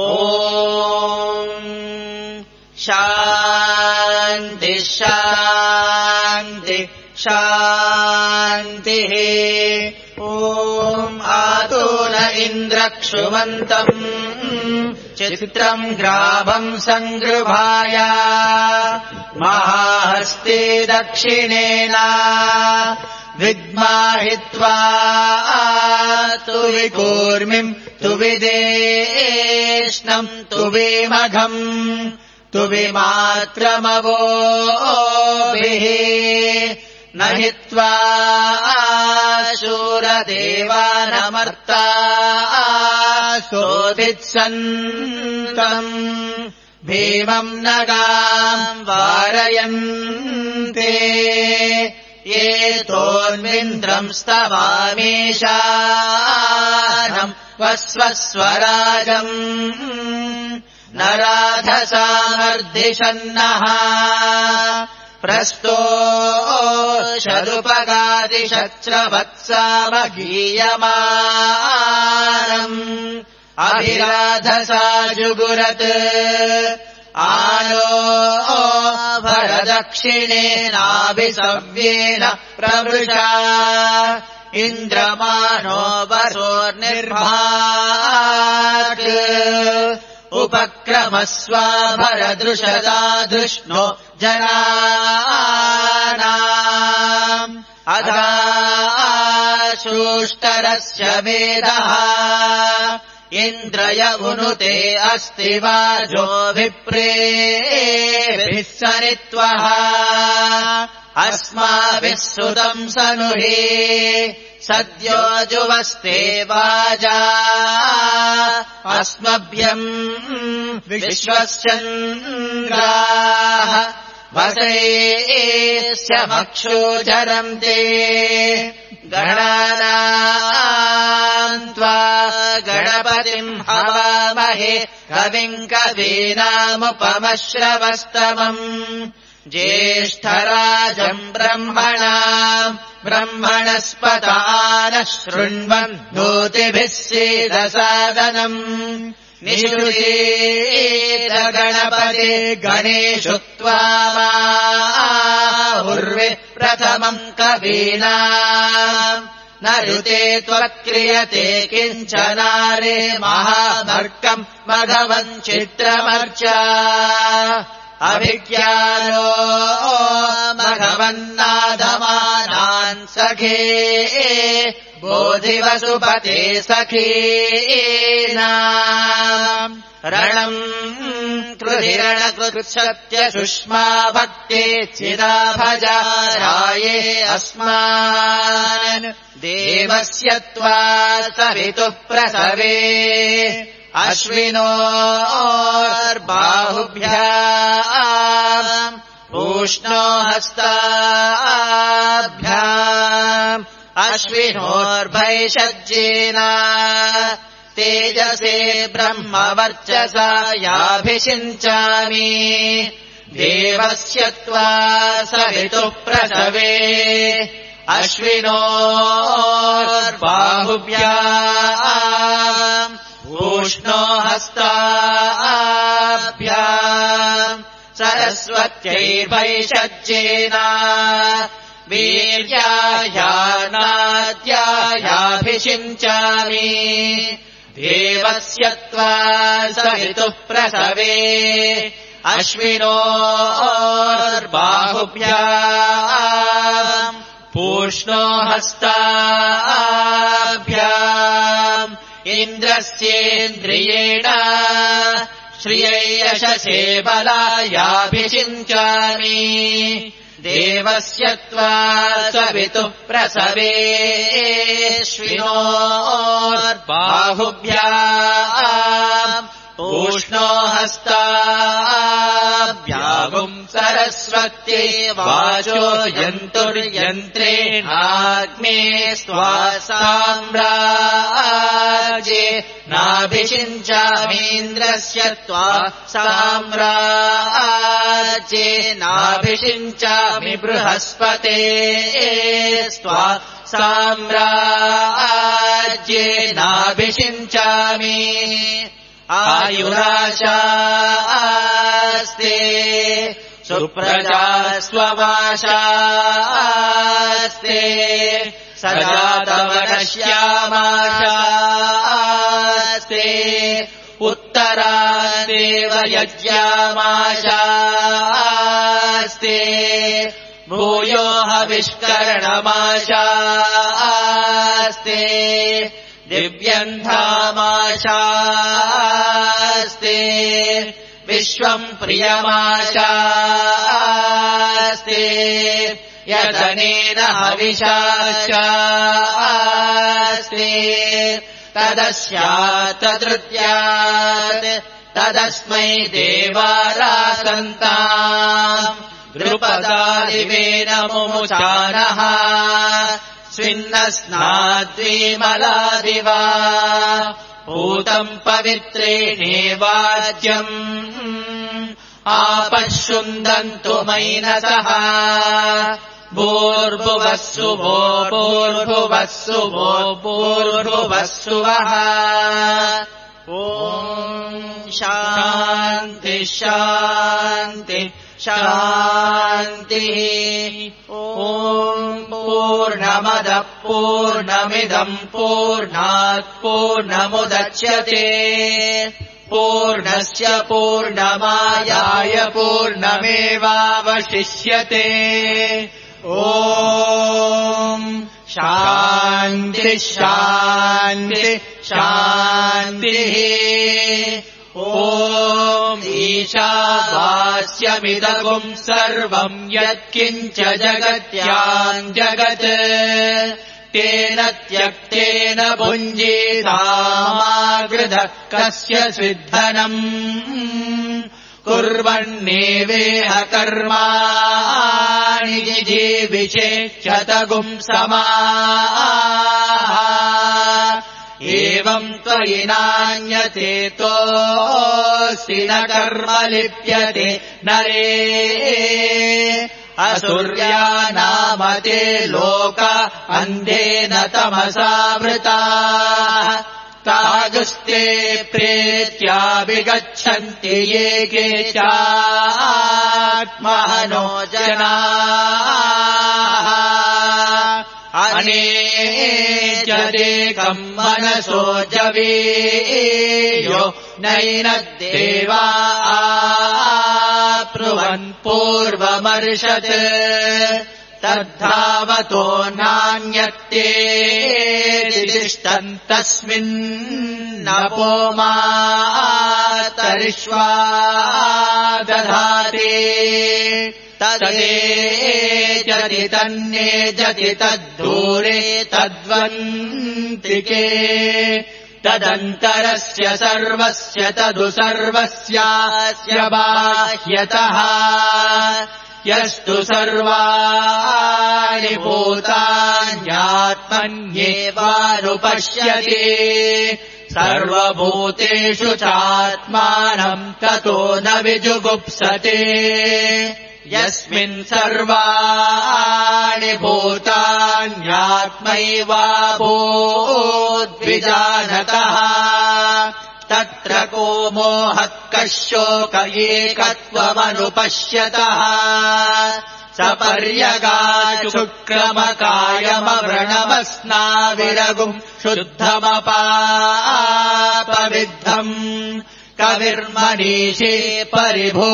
शान्ति शान्ति शान्ति ॐ आतो न इन्द्रक्षुमन्तम् चित्रम् ग्रामम् सङ्गृभाय महाहस्ते दक्षिणेन विद्माहित्वा तु विकूर्मिम् तु विदेष्णम् तु विमघम् तु विमात्रमवोभिः न हित्वा शूरदेवानमर्ता सोदित्सन्तम् भीमम् नगाम् वारयन्ते ये तोन्मिन्द्रम् स्तवामीशानम् वस्वस्वराजम् न राधसामर्दिशन्नः प्रस्तोषदुपगादिशस्रवत्सामगीयमानम् अभिराधसा जुगुरत् आलो भरदक्षिणेनाभिसव्येन प्रवृषा इन्द्रमानो वसोर्निर्भात् उपक्रमस्वाभरदृशदा धृष्णो जनानाम् अधाशूष्टरस्य वेदः इन्द्रय उनुते अस्ति वाजो विप्रेभिः सनित्वः अस्माभिः सुतम् सनुहे सद्यो जुवस्ते वाजा अस्मभ्यम् विश्वश्चन्द्राः वसेस्य मक्षोचरन्ते गणानाम् त्वा गणपतिम् हवामहे कविम् कवीनामुपमश्रवस्तमम् ज्येष्ठराजम् ब्रह्मणस्पतानः शृण्वन् नोतिभिः सीदसादनम् निषुषेद गणपते गणेषु त्वामाहुर्वे प्रथमम् कवीनाम् न ऋते त्वक्रियते किञ्चनारे महामर्कम् मघवम् चित्रमर्चा अभिज्ञानो मघवन्नादमानान् सखे बोधिवसुपते सखीनाम् रणम् कृधिरणकृत्सत्य सुष्मा भक्ते चिदा भजाराये अस्मान् देवस्य त्वा सवितुः प्रसवे अश्विनोर्बाहुभ्याम् पूष्णो हस्ताभ्याम् अश्विनोर्भैषज्येन तेजसे ब्रह्मवर्चसा याभिषिञ्चामि देवस्य त्वा सवितुः प्रसवे अश्विनोर्बाहुभ्याम् पूष्णो हस्ताभ्याम् सरस्वत्यैर्भैषज्येन वीर्यायानाद्यायाभिषिञ्चामि देवस्य त्वा सवितुः प्रसवे अश्विनोर्बाहुभ्याम् पूष्णो हस्ताभ्याम् इन्द्रस्येन्द्रियेण श्रियै यशसे बलायाभिषिञ्चामि देवस्य त्वा सवितुः प्रसवे अश्विनोर्बाहुभ्याम् पूष्णो हस्ताभ्याम् सरस्वत्यै वाचो यन्तुर्यन्त्रेणाग्ने स्वा साम्राज्ये नाभिषिञ्चामीन्द्रस्य त्वा साम्राज्ये नाभिषिञ्चामि बृहस्पते स्वा साम्राज्ये नाभिषिञ्चामि आयुराशास्ते सुप्रजा स्ववाशास्ते स जातवनश्यामाशास्ते उत्तरादेव यज्ञामाशास्ते भूयो हविष्करणमाशास्ते दिव्यन्धामाशास्ते विश्वम् प्रियमाशास्ते यदनेन हविषाशास्ते तदस्यात् तदृत्यात् तदस्मै देवारासन्ताम् द्रुपदादिवेन मुमुचानः स्विन्नस्नाद्विमलादिवा भूतम् पवित्रेणेवाज्यम् आपश्युन्दन्तु मैनसः भूर्भुवस्सुवो भूर्भुवस्सुवो भूर्भुवस्सुवः ॐ शान्ति शान्ति शान्तिः ॐ पूर्णमदः पूर्णमिदम् पूर्णात् पूर्णमुदच्यते पूर्णस्य पूर्णमादाय पूर्णमेवावशिष्यते ॐ शान्ति शान्ति शान्तिः ॐ ईशावास्यमिदगुम् सर्वम् यत्किञ्च जगत्याम् जगत् तेन त्यक्तेन भुञ्जीतामागृधः कस्य स्विद्धनम् कुर्वन्नेवेह कर्माणि जिजीविषेक्षतगुम् समाः एवम् त्वयि नान्यतेतोऽस्ति न कर्म लिप्यते नरे असुर्यानामते लोक अन्धेन तमसावृताः तागुस्ते प्रेत्या विगच्छन्ति ये केचात्मनो जनाः अनेजदेकम् मनसो जवेयो नैनद्देवा आप्नुवन् पूर्वमर्षत् तद्धावतो नान्यत्ते तिष्ठन् तस्मिन्नपो मातरिष्वा दधाते तदेजति तन्नेजति तद्धूरे तद्वन्तिके तदन्तरस्य सर्वस्य तदु सर्वस्यास्य बाह्यतः यस्तु सर्वाणि भूतान्यात्मन्येवानुपश्यति सर्वभूतेषु चात्मानम् ततो न विजुगुप्सते यस्मिन् सर्वाणि भूतान्यात्मैवाभूद्विजानतः तत्र को मोहः कः शोक एकत्वमनुपश्यतः सपर्यगाशुक्रमकायमव्रणमस्नाविरगुम् शुद्धमपापविद्धम् कविर्मनीषे परिभो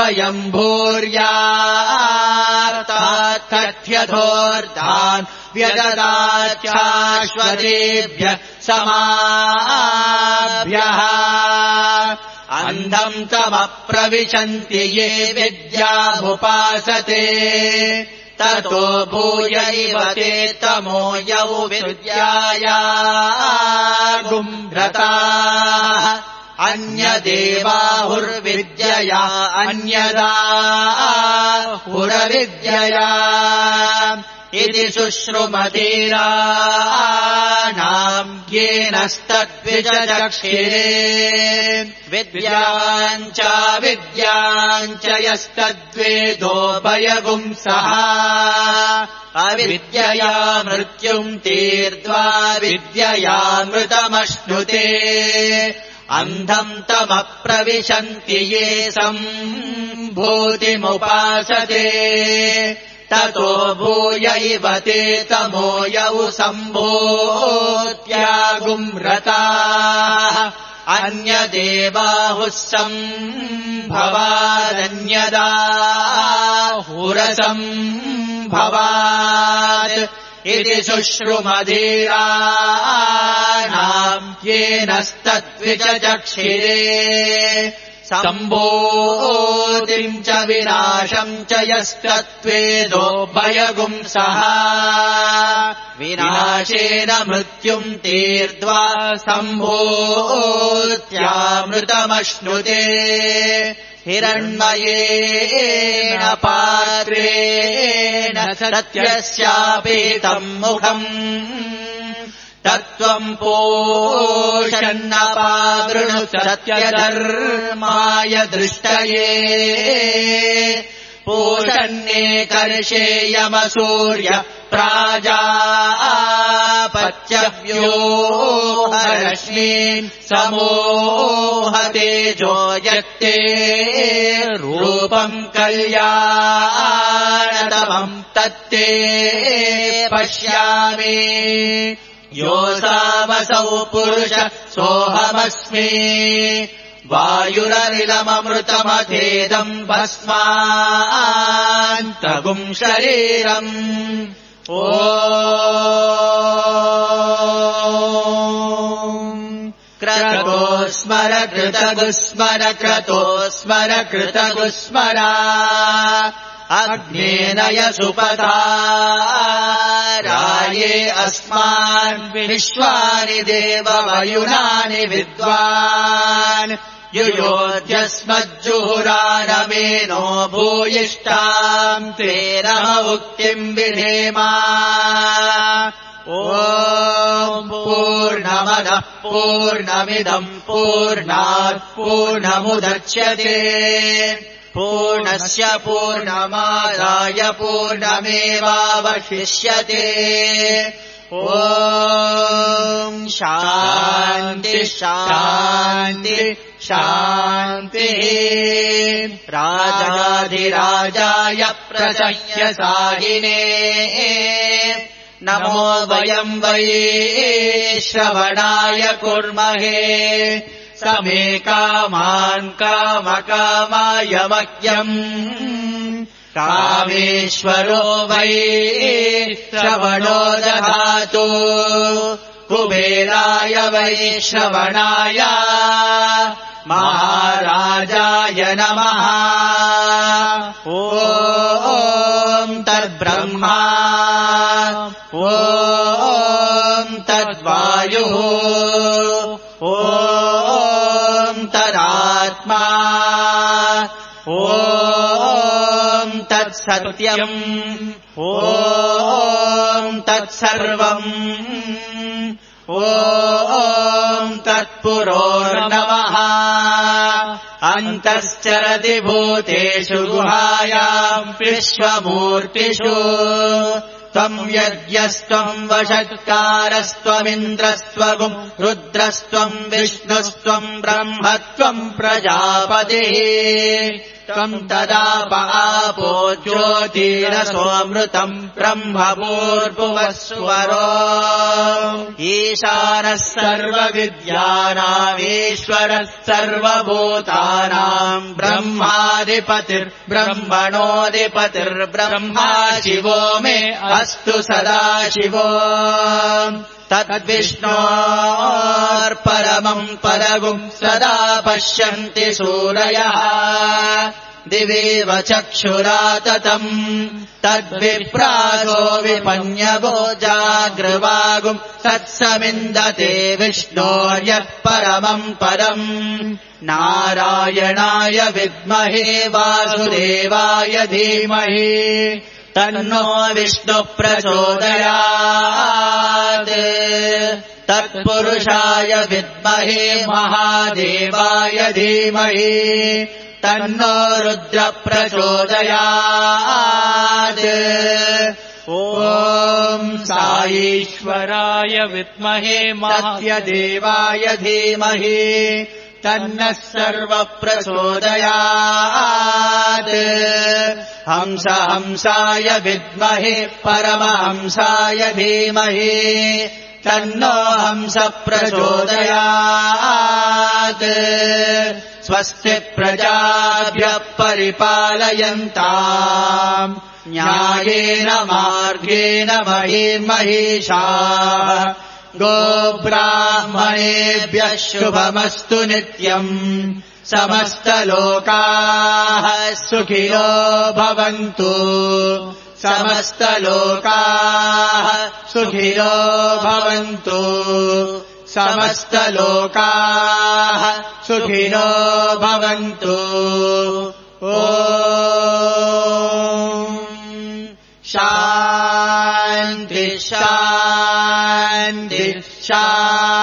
स्वयम्भूर्यार्तात् कथ्यथोर्धान् व्यददाच्छाश्वतेभ्यः समाभ्यः अन्धम् तमप्रविशन्ति ये विद्यामुपासते ततो भूयैव ते तमो यौ विद्यायागुम्भ्रताः अन्यदेवाहुर्विद्यया अन्यदाहुरविद्यया इति शुश्रुमतीराणाम् येनस्तद्विजचक्षिरे विद्याम् च यस्तद्वेदोभयगुंसः अविद्यया मृत्युम् तीर्त्वा विद्ययामृतमश्नुते अन्धम् तमप्रविशन्ति ये सम्भूतिमुपासते ततो भूय इव ते तमोयौ सम्भूत्यागुम्रताः अन्यदेवाहुः सम्भवादन्यदाहुरसम्भवात् इति शुश्रुमधीराणाम् येनस्तद्विचक्षिरे सम्भूतिम् च विनाशम् च यस्तत्त्वेदो भयगुंसः विनाशेन मृत्युम् तीर्त्वा सम्भूत्यामृतमश्नुते हिरण्मयेन पात्रेण सत्यस्यापीतम् मुखम् तत्त्वम् पोषन्नपावृणु सत्यधर्माय दृष्टये पोषन्नेकर्षेयमसूर्य प्राजापत्यव्योहरश्मीन् समोहतेजो यत्ते रूपम् कल्याणतमम् तत्ते पश्यामि योऽसावसौ पुरुष सोऽहमस्मि वायुरनिलममृतमथेदम् भस्मान्तगुम् शरीरम् ॐ क्रतो स्मर कृतगुस्मर क्रतो स्मर कृतगुस्मरा अग्नेन यसुपताराये अस्मान् विश्वानि देववयुनानि विद्वान् युयोध्यस्मज्जुहुरानमेनो भूयिष्ठाम् तेन उक्तिम् विधेमा ॐ पूर्णमदः पूर्णमिदम् पूर्णात् पूर्णमुदच्यते पूर्णस्य पूर्णमादाय पूर्णमेवावशिष्यते ॐ शान्ति शान्ति शान्तिः राजाधिराजाय प्रसह्यसाहिने नमो वयम् वै श्रवणाय कुर्महे समे कामान् कामकामाय मह्यम् कामेश्वरो वै श्रवणो दधातु कुबेराय वै श्रवणाय महाराजाय नमः ॐ तद्ब्रह्मा ॐ तद्वायुः ॐ तदात्मा ॐ तत्सत्यम् ॐ तत्सर्वम् ॐ तत्पुरोर्नमः अन्तश्चरति भूतेषु गुहायाम् विश्वमूर्तिषु त्वम् यज्ञस्त्वम् वषट्कारस्त्वमिन्द्रस्त्वगुम् रुद्रस्त्वम् विष्णुस्त्वम् ब्रह्मत्वम् प्रजापतिः त्वम् तदाप आपो ज्योतिरसोऽमृतम् ब्रह्मभूर्भुवः सुवरो ईशानः सर्वविद्यानामीश्वरः सर्वभूतानाम् ब्रह्माधिपतिर्ब्रह्मणोऽधिपतिर्ब्रह्मा शिवो मे अस्तु सदा शिवो तद्विष्णोर्परमम् परगुम् सदा पश्यन्ति सूरयः दिवेव चक्षुराततम् तद्विप्रासो विपन्यवो जागृवागुम् सत्समिन्दते विष्णोर्यः परमम् परम् नारायणाय विद्महे वासुदेवाय धीमहि तन्नो विष्णुः प्रचोदयात् तत्पुरुषाय विद्महे महादेवाय धीमहि तन्नो रुद्रः प्रचोदयात् ॐ साईश्वराय विद्महे सत्यदेवाय धीमहि तन्नः सर्वप्रचोदयात् हंसाय विद्महे परमहंसाय धीमहि तन्नो हंसः प्रचोदयात् स्वस्ति प्रजाभ्यः परिपालयन्ताम् न्यायेन मार्गेण महिषाः गोब्राह्मणेभ्यः शुभमस्तु नित्यम् समस्तलोकाः सुखिनो भवन्तु समस्तलोकाः सुखिनो भवन्तु समस्तलोकाः सुखिनो भवन्तु ॐ शान्ति शान्ति शान्ति